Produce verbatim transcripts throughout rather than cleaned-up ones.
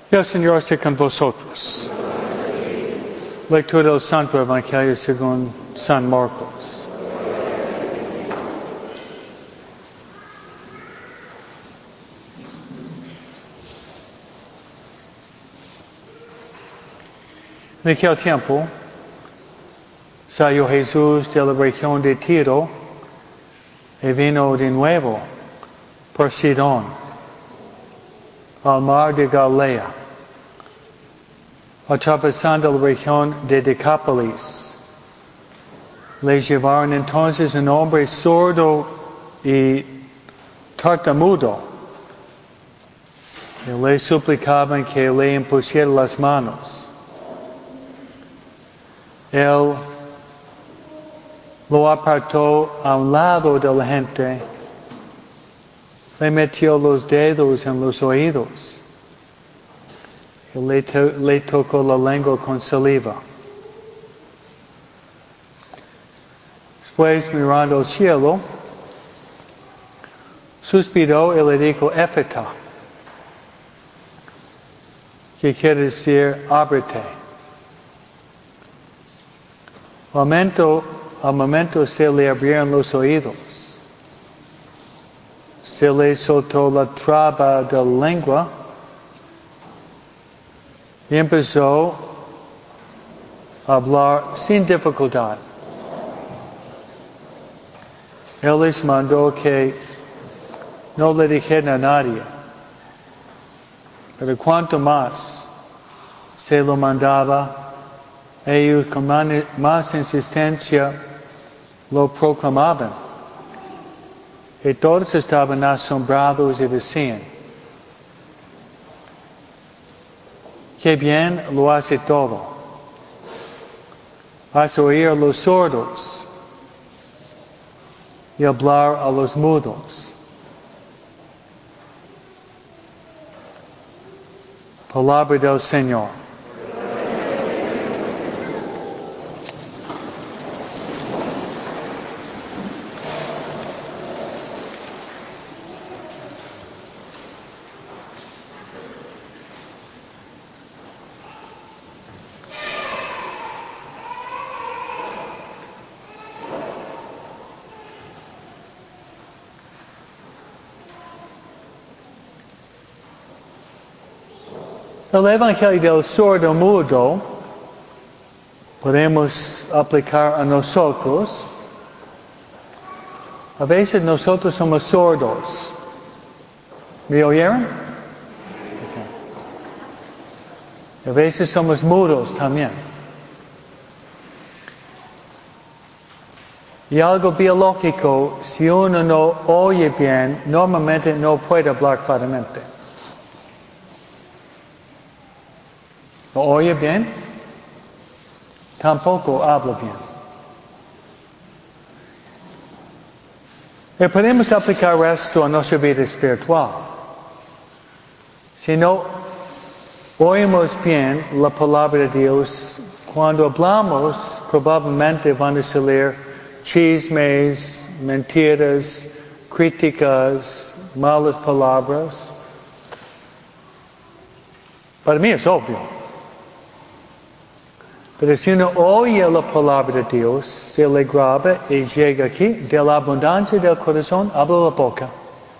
El Señor esté con vosotros. Lectura del Santo Evangelio según San Marcos. En aquel tiempo salió Jesús de la región de Tiro y vino de nuevo por Sidón al mar de Galilea, atravesando la región de Decápolis. Le llevaron entonces un hombre sordo y tartamudo, y le suplicaban que le impusiera las manos. Él lo apartó a un lado de la gente, le metió los dedos en los oídos y le, to- le tocó la lengua con saliva. Después, mirando al cielo, suspiró y le dijo, Éfata, que quiere decir, ábrete. Al momento, al momento se le abrieron los oídos. Se le soltó la traba de la lengua y empezó a hablar sin dificultad. Él les mandó que no le dijeran a nadie, pero cuanto más se lo mandaba, ellos con más insistencia lo proclamaban. Y todos estaban asombrados y decían, qué bien lo hace todo. Hace oír a los sordos y hablar a los mudos. Palabra del Señor. El Evangelio del sordo mudo podemos aplicar a nosotros. A veces nosotros somos sordos. ¿Me oyeron? Okay. A veces somos mudos también. Y algo biológico, si uno no oye bien, normalmente no puede hablar claramente. ¿No oye bien? Tampoco habla bien. Y podemos aplicar esto a nuestra vida espiritual. Si no oímos bien la palabra de Dios, cuando hablamos, probablemente van a salir chismes, mentiras, críticas, malas palabras. Para mí es obvio. Pero si uno oye la palabra de Dios, se le graba y llega aquí, de la abundancia del corazón habla la boca.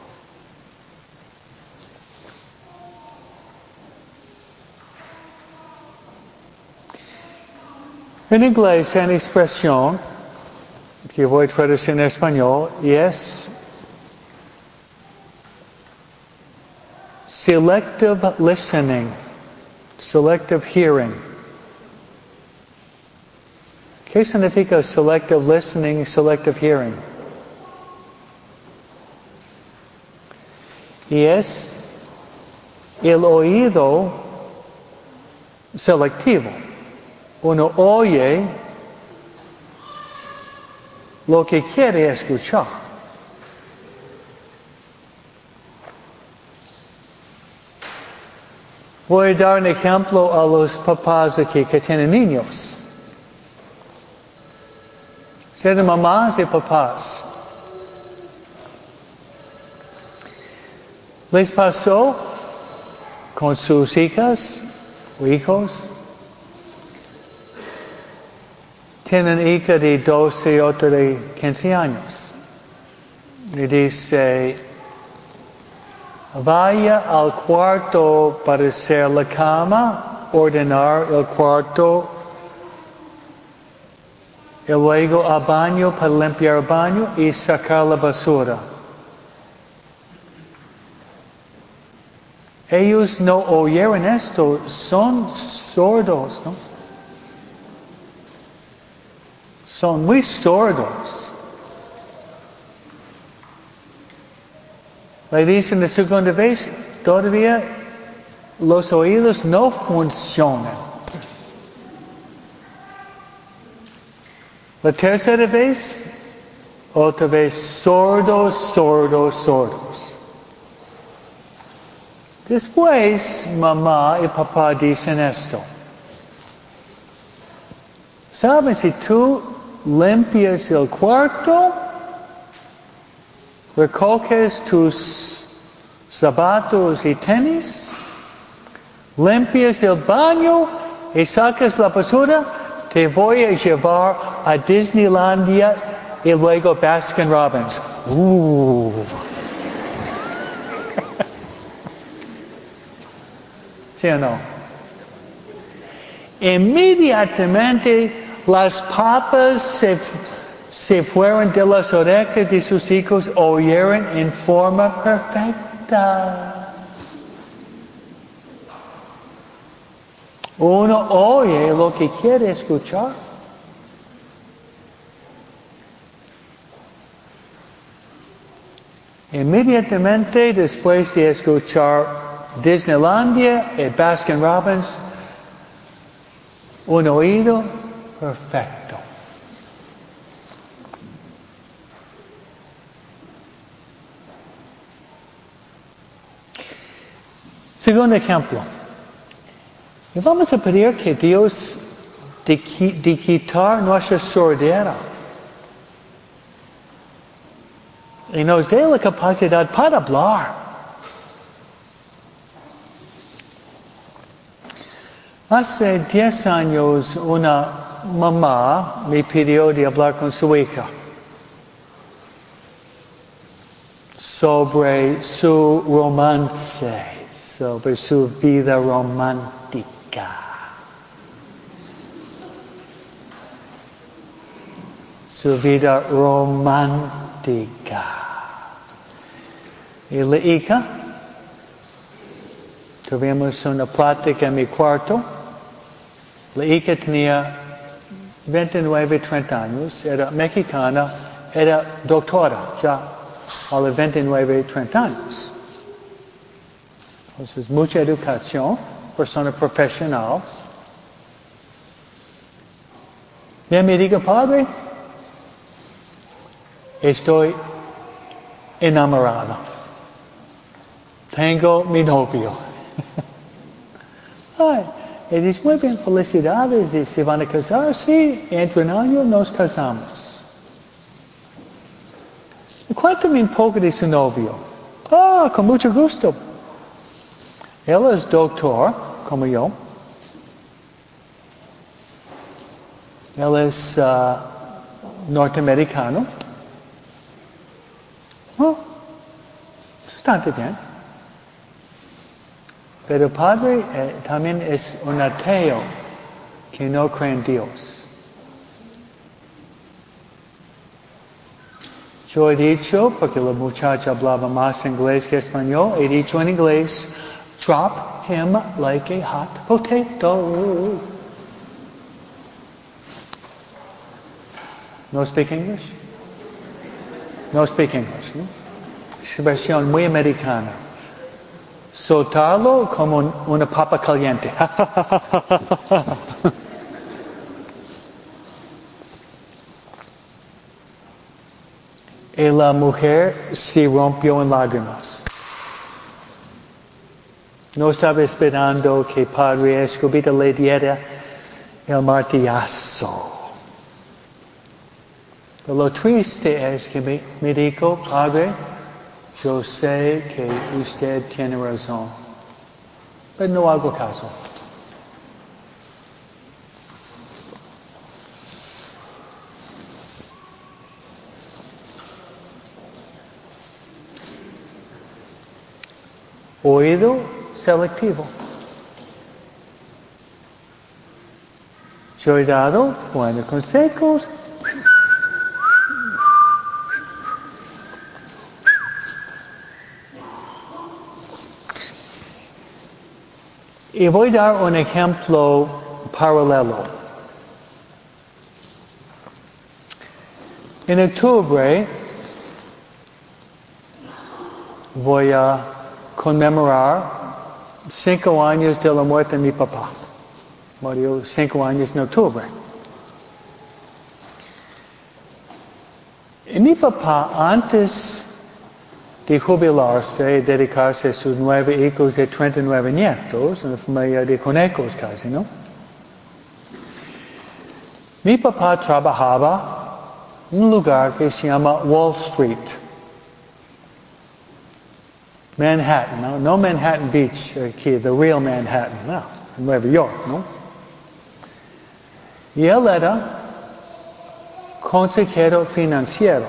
En inglés hay una expresión que voy a traducir en español y es selective listening, selective hearing. ¿Qué significa selective listening y selective hearing? Y es el oído selectivo. Uno oye lo que quiere escuchar. Voy a dar un ejemplo a los papás aquí que tienen niños. Sean mamás y papás. ¿Les pasó con sus hijas o hijos. Tienen hija de doce y otra de quince años. Y dice, vaya al cuarto para hacer la cama, ordenar el cuarto, y luego al baño para limpiar el baño y sacar la basura. Ellos no oyeron esto, son sordos, ¿no? Son muy sordos. Le dicen la segunda vez, todavía los oídos no funcionan. La tercera vez, otra vez sordos, sordos, sordos. Después, mamá y papá dicen esto. ¿Sabes si tú limpias el cuarto, recoges tus zapatos y tenis, limpias el baño y sacas la basura, te voy a llevar a Disneylandia y luego Baskin Robbins? Uh. ¿Sí o no? Inmediatamente las papas se, se fueron de las orejas de sus hijos, oyeron en forma perfecta. Uno oye lo que quiere escuchar. Inmediatamente después de escuchar Disneylandia y Baskin Robbins, un oído perfecto. Segundo ejemplo. Y vamos a pedir que Dios de, de quitar nuestra sordera y nos dé la capacidad para hablar. Hace diez años una mamá me pidió de hablar con su hija sobre su romance, sobre su vida romántica. Su vida romántica. Y la hija, tuvimos una plática en mi cuarto. La hija tenía veintinueve, treinta años, era mexicana, era doctora ya a los veintinueve, treinta años. Entonces, mucha educación, persona profesional. Y me dijo, padre, estoy enamorado. Tengo mi novio. Ay, y dice, muy bien, felicidades, y se van a casar, sí, entre un año nos casamos. Cuéntame un poco de su novio. Ah, con mucho gusto. Él es doctor, como yo. Él es uh, norteamericano. Oh, bastante bien. Pero padre eh, también es un ateo que no cree en Dios. Yo he dicho, porque la muchacha hablaba más inglés que español, he dicho en inglés, drop him like a hot potato. No speak English? No speak English, ¿no? Expresión muy americana. Soltarlo como un, una papa caliente. Y la mujer se rompió en lágrimas. No estaba esperando que Padre Escobedo le diera el martillazo. Pero lo triste es que me, me dijo, Padre, yo sé que usted tiene razón. pero no hago caso. Oído selectivo. Yo he dado buenos consejos. Y voy a dar un ejemplo paralelo. En octubre voy a conmemorar cinco años de la muerte de mi papá. Murió cinco años en octubre. Y mi papá, antes de jubilarse y dedicarse a sus nueve hijos y treinta y nueve nietos, una familia de conejos casi, ¿no? Mi papá trabajaba en un lugar que se llama Wall Street. Manhattan, ¿no? No Manhattan Beach aquí, the real Manhattan, no, en Nueva York, ¿no? Y él era consejero financiero.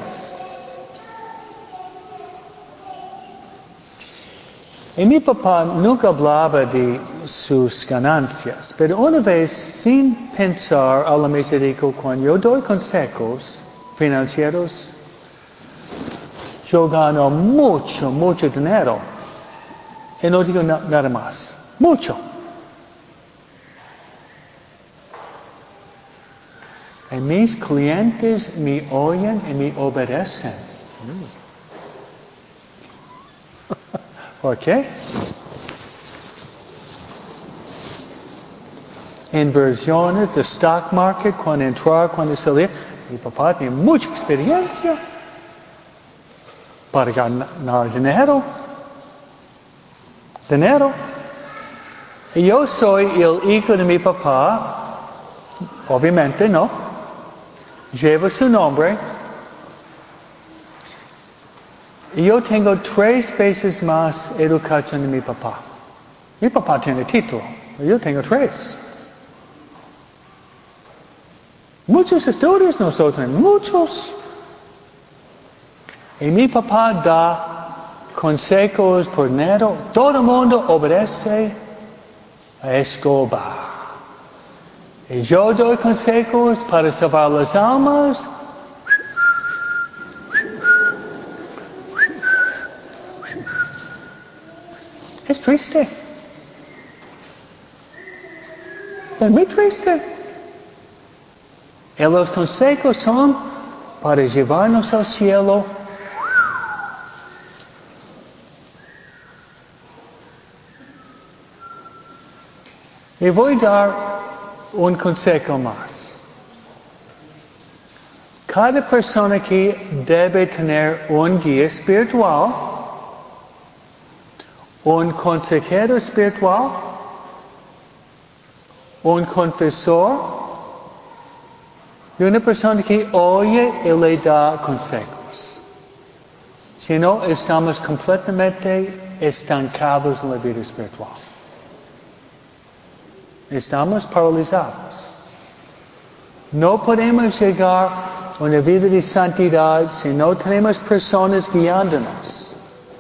Y mi papá nunca hablaba de sus ganancias, pero una vez, sin pensar, a la mesa dijo, cuando yo doy consejos financieros, yo gano mucho, mucho dinero. Y no digo na- nada más. Mucho. Y mis clientes me oyen y me obedecen. ¿Por qué? Inversiones de stock market, cuando entrar, cuando salir. Mi papá tiene mucha experiencia para ganar dinero. Dinero. Y yo soy el hijo de mi papá. Obviamente, ¿no? Lleva su nombre. Y yo tengo tres veces más educación de mi papá. Mi papá tiene título. Yo tengo tres. Muchos estudios nosotros, muchos. Y mi papá da consejos por dinero. Todo el mundo obedece a Escobar. Y yo doy consejos para salvar las almas. Es triste. Es muy triste. Y los consejos son para llevarnos al cielo. Y voy a dar un consejo más. Cada persona aquí debe tener un guía espiritual, un consejero espiritual, un confesor y una persona que oye y le da consejos. Si no, estamos completamente estancados en la vida espiritual. Estamos paralizados. No podemos llegar a una vida de santidad si no tenemos personas guiándonos.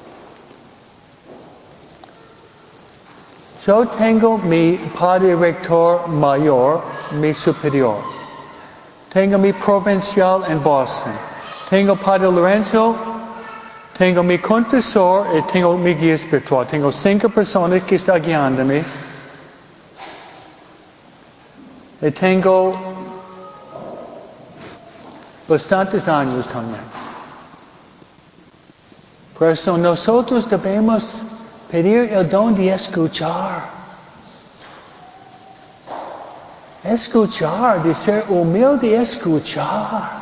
Yo tengo mi padre rector mayor, mi superior. Tengo mi provincial en Boston. Tengo padre Lorenzo. Tengo mi confesor y tengo mi guía espiritual. Tengo cinco personas que están guiándome. Y tengo bastantes años también. Por eso nosotros debemos pedir el don de escuchar. Escuchar, de ser humilde y escuchar.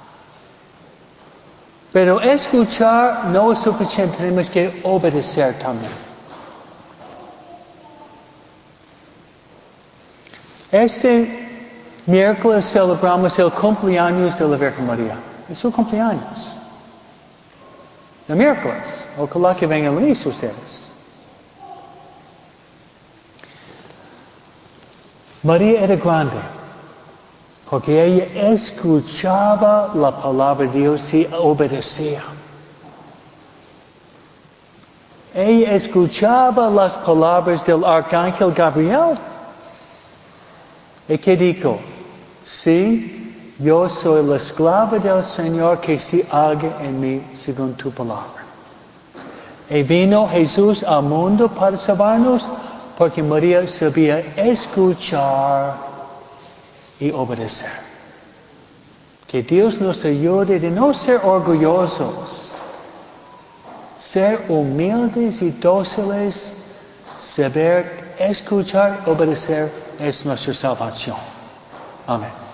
Pero escuchar no es suficiente, tenemos que obedecer también. Este miércoles celebramos el cumpleaños de la Virgen María. Es su cumpleaños. El miércoles. Ojalá que vengan a la misa ustedes. María era grande, porque ella escuchaba la palabra de Dios y obedecía. Ella escuchaba las palabras del arcángel Gabriel. ¿Y qué dijo? Sí, yo soy la esclava del Señor, que se haga en mí según tu palabra. Y vino Jesús al mundo para salvarnos, porque María sabía escuchar y obedecer. Que Dios nos ayude de no ser orgullosos, ser humildes y dóciles, saber escuchar y obedecer es nuestra salvación. Amén.